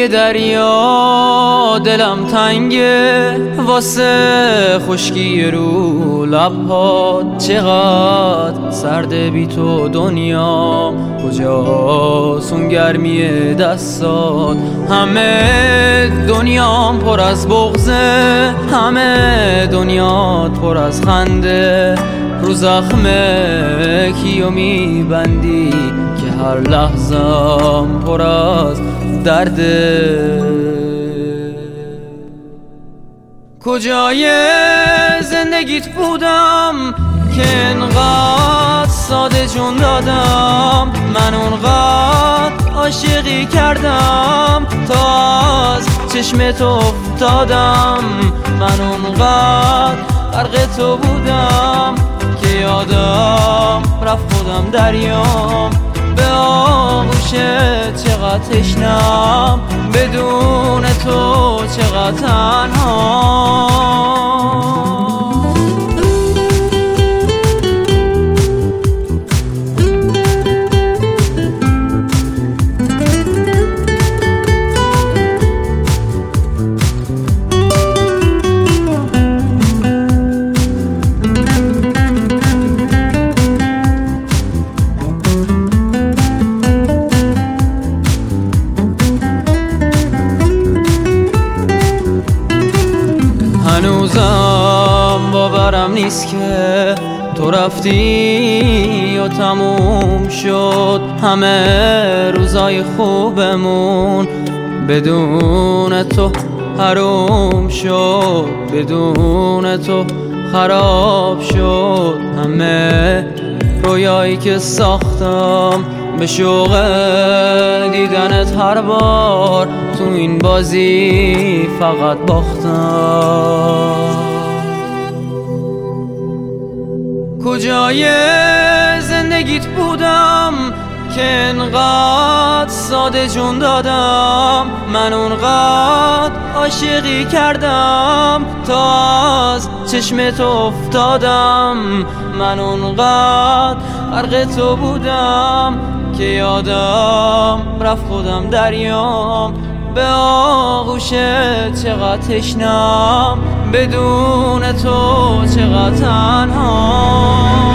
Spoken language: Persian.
روی دریا دلم تنگه، واسه خشکی رو لب‌هات چقدر سرده بی تو دنیا. کجاست اون گرمی دستات؟ همه دنیام پر از بغضه، همه دنیات پر از خنده. رو زخمه کیو میبندی که هر لحظم پر از درده؟ کجای زندگیت بودم که انقدر ساده جون دادم؟ من اونقدر عاشقی کردم تا از چشمت افتادم. من اونقدر غرق تو بودم که یادم رفت خودم دریام. به آغوشت چقدر تشنم، بدون تو چقدر تنها. هنوزم باورم نیست که تو رفتی و تموم شد همه روزای خوبمون. بدون تو حروم شد، بدون تو خراب شد همه رویایی که ساختم. به شوق دیدنت هر بار تو این بازی فقط باختم. کجای زندگیت بودم که انقدر ساده جون دادم؟ من اونقدر عاشقی کردم تا از چشمت افتادم. من اونقدر غرق تو بودم که یادم رفت خودم دریام. به آغوشت چقدر تشنم، بدون تو چقدر تنها.